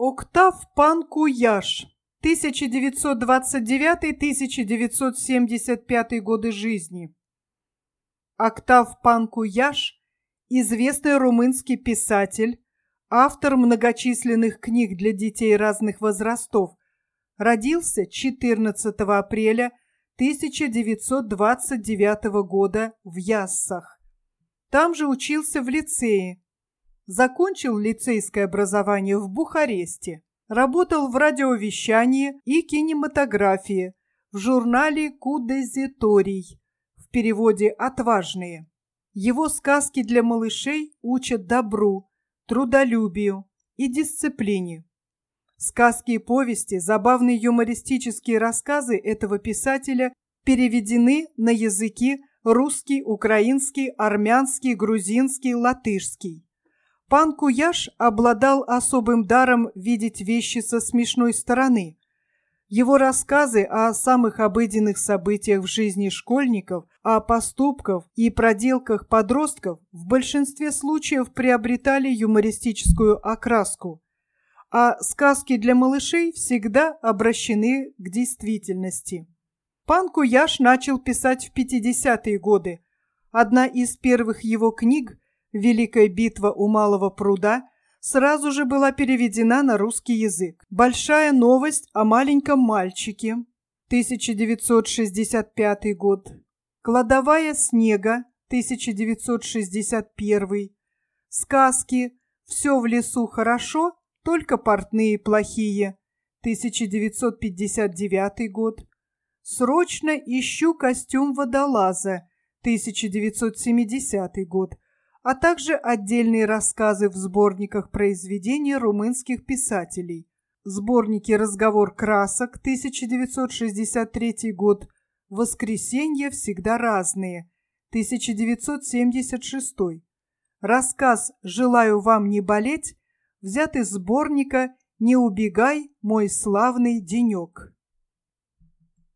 Октав Пан-Куяш, 1929-1975 годы жизни. Октав Пан-Куяш – известный румынский писатель, автор многочисленных книг для детей разных возрастов, родился 14 апреля 1929 года в Яссах. Там же учился в лицее. Закончил лицейское образование в Бухаресте. Работал в радиовещании и кинематографии, в журнале «Кудезиторий», в переводе «Отважные». Его сказки для малышей учат добру, трудолюбию и дисциплине. Сказки и повести, забавные юмористические рассказы этого писателя переведены на языки русский, украинский, армянский, грузинский, латышский. Пан-Куяш обладал особым даром видеть вещи со смешной стороны. Его рассказы о самых обыденных событиях в жизни школьников, о поступках и проделках подростков в большинстве случаев приобретали юмористическую окраску, а сказки для малышей всегда обращены к действительности. Пан-Куяш начал писать в 50-е годы. Одна из первых его книг «Великая битва у Малого пруда» сразу же была переведена на русский язык. «Большая новость о маленьком мальчике», 1965 год. «Кладовая снега», 1961. «Сказки. Все в лесу хорошо, только портные плохие», 1959 год. «Срочно ищу костюм водолаза», 1970 год. А также отдельные рассказы в сборниках произведений румынских писателей. Сборники «Разговор красок», 1963 год, «Воскресенья всегда разные», 1976. Рассказ «Желаю вам не болеть» взят из сборника «Не убегай, мой славный денек».